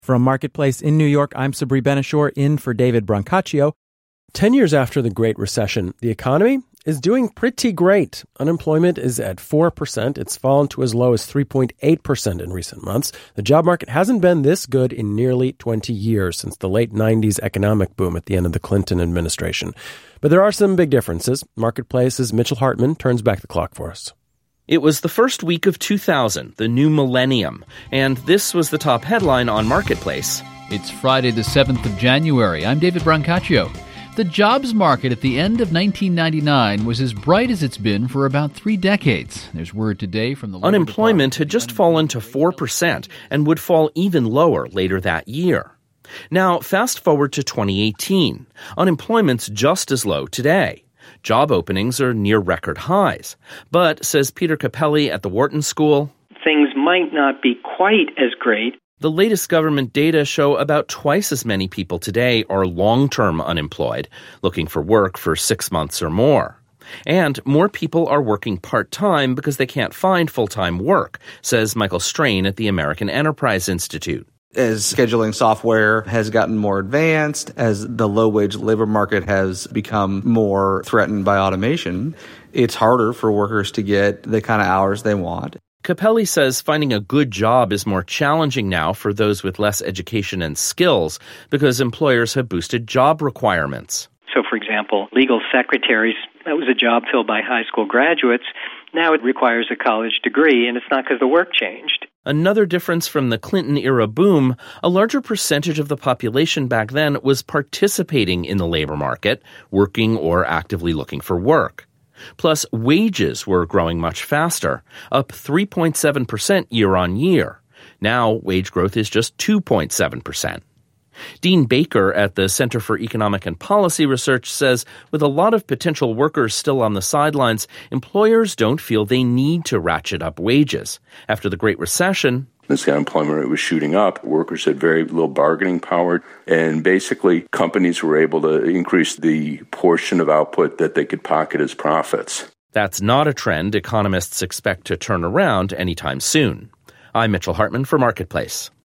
From Marketplace in New York, I'm Sabri Ben-Achour, in for David Brancaccio. 10 years after the Great Recession, the economy is doing pretty great. Unemployment is at 4%. It's fallen to as low as 3.8% in recent months. The job market hasn't been this good in nearly 20 years, since the late 90s economic boom at the end of the Clinton administration. But there are some big differences. Marketplace's Mitchell Hartman turns back the clock for us. It was the first week of 2000, the new millennium, and this was the top headline on Marketplace. It's Friday the 7th of January. I'm David Brancaccio. The jobs market at the end of 1999 was as bright as it's been for about 3 decades. There's word today from the Unemployment had just fallen to 4% and would fall even lower later that year. Now, fast forward to 2018. Unemployment's just as low today. Job openings are near record highs. But, says Peter Capelli at the Wharton School, things might not be quite as great. The latest government data show about twice as many people today are long-term unemployed, looking for work for 6 months or more. And more people are working part-time because they can't find full-time work, says Michael Strain at the American Enterprise Institute. As scheduling software has gotten more advanced, as the low-wage labor market has become more threatened by automation, it's harder for workers to get the kind of hours they want. Capelli says finding a good job is more challenging now for those with less education and skills because employers have boosted job requirements. So, for example, legal secretaries, that was a job filled by high school graduates. Now it requires a college degree, and it's not because the work changed. Another difference from the Clinton-era boom, a larger percentage of the population back then was participating in the labor market, working or actively looking for work. Plus, wages were growing much faster, up 3.7% year on year. Now, wage growth is just 2.7%. Dean Baker at the Center for Economic and Policy Research says with a lot of potential workers still on the sidelines, employers don't feel they need to ratchet up wages. After the Great Recession, this unemployment rate was shooting up. Workers had very little bargaining power, and basically companies were able to increase the portion of output that they could pocket as profits. That's not a trend economists expect to turn around anytime soon. I'm Mitchell Hartman for Marketplace.